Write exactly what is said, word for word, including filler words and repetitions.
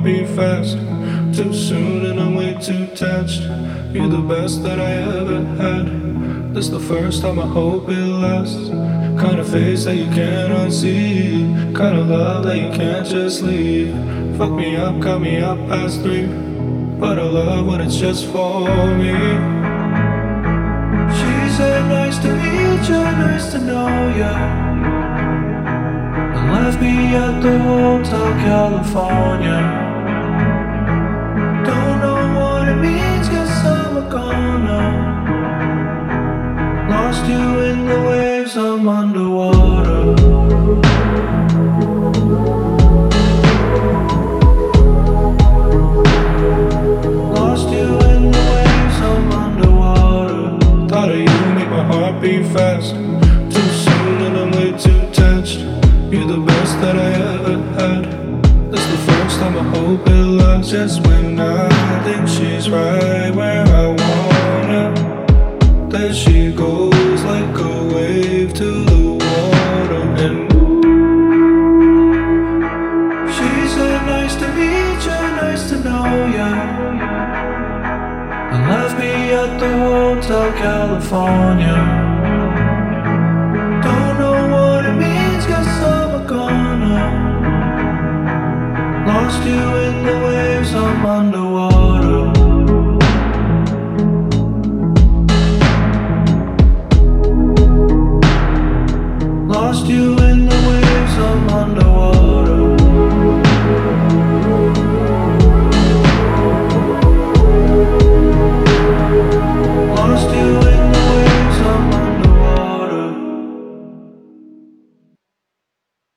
heartbeat fast. Too soon and I'm way too touched. You're the best that I ever had. This the first time, I hope it lasts. Kind of face that you cannot see. Kind of love that you can't just leave. Fuck me up, cut me up past three. But I love when it's just for me. She said nice to meet you, nice to know ya, and left me at the Hotel California. Don't know what it means, guess I'm a goner. Lost you in the waves, I'm underwater. Lost you in the waves, I'm underwater. Thought of you make my heart beat fast. Too soon and I'm way too touched. You're the best that I ever had. This the first time, I hope it lasts. Just when I think she's right where I want her, there she goes like a wave to the water. And she said nice to meet you, nice to know ya, and left me at the Hotel California. Don't know what it means, guess I'm a goner. Lost you in